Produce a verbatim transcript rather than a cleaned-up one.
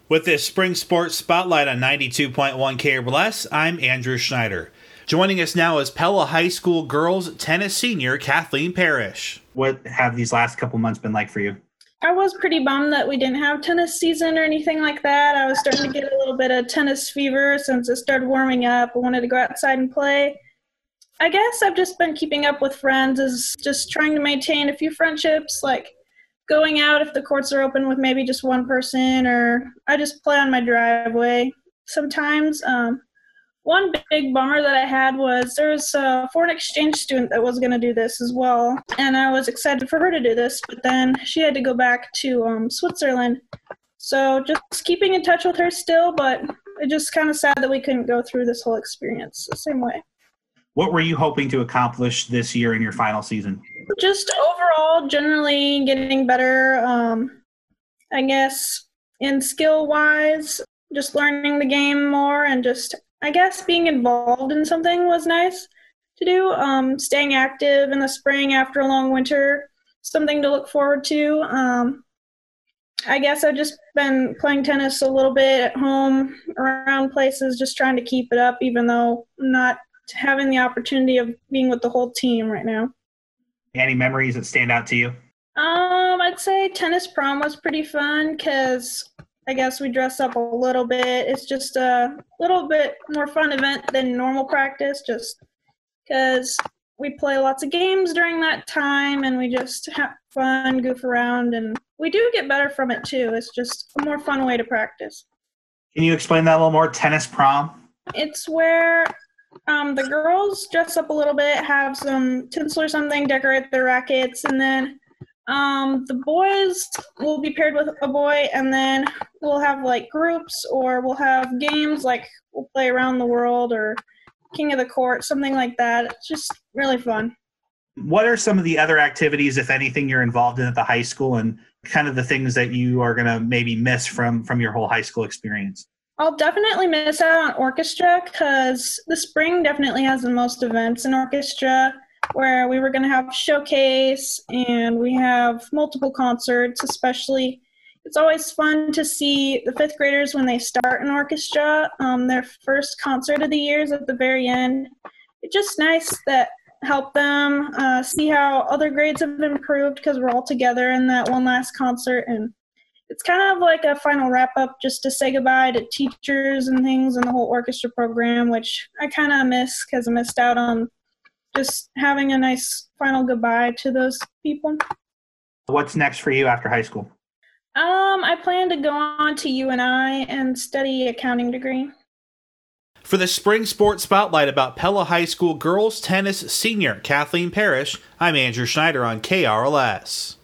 With this Spring Sports Spotlight on ninety-two point one K R L S, I'm Andrew Schneider. Joining us now is Pella High School girls tennis senior Kathleen Parrish. What have these last couple months been like for you? I was pretty bummed that we didn't have tennis season or anything like that. I was starting to get a little bit of tennis fever since it started warming up. I wanted to go outside and play. I guess I've just been keeping up with friends, is just trying to maintain a few friendships, like going out if the courts are open with maybe just one person, or I just play on my driveway sometimes. Um, one big bummer that I had was there was a foreign exchange student that was going to do this as well, and I was excited for her to do this, but then she had to go back to um, Switzerland. So just keeping in touch with her still, but it's just kind of sad that we couldn't go through this whole experience the same way. What were you hoping to accomplish this year in your final season? Just overall, generally getting better, um, I guess, in skill-wise, just learning the game more, and just, I guess, being involved in something was nice to do. Um, staying active in the spring after a long winter, something to look forward to. Um, I guess I've just been playing tennis a little bit at home, around places, just trying to keep it up, even though I'm not having the opportunity of being with the whole team right now. Any memories that stand out to you? Um, I'd say tennis prom was pretty fun because I guess we dress up a little bit. It's just a little bit more fun event than normal practice, just because we play lots of games during that time and we just have fun, goof around, and we do get better from it too. It's just a more fun way to practice. Can you explain that a little more? Tennis prom? It's where Um, the girls dress up a little bit, have some tinsel or something, decorate their rackets, and then um, the boys will be paired with a boy, and then we'll have like groups, or we'll have games like we'll play Around the World or King of the Court, something like that. It's just really fun. What are some of the other activities, if anything, you're involved in at the high school, and kind of the things that you are going to maybe miss from, from your whole high school experience? I'll definitely miss out on orchestra because the spring definitely has the most events in orchestra, where we were going to have showcase and we have multiple concerts. Especially, it's always fun to see the fifth graders when they start in orchestra. Um, their first concert of the year is at the very end. It's just nice that help them uh, see how other grades have improved because we're all together in that one last concert, and it's kind of like a final wrap-up just to say goodbye to teachers and things and the whole orchestra program, which I kind of miss because I missed out on just having a nice final goodbye to those people. What's next for you after high school? Um, I plan to go on to U N I and study accounting degree. For the Spring Sports Spotlight about Pella High School girls tennis senior Kathleen Parrish, I'm Andrew Schneider on K R L S.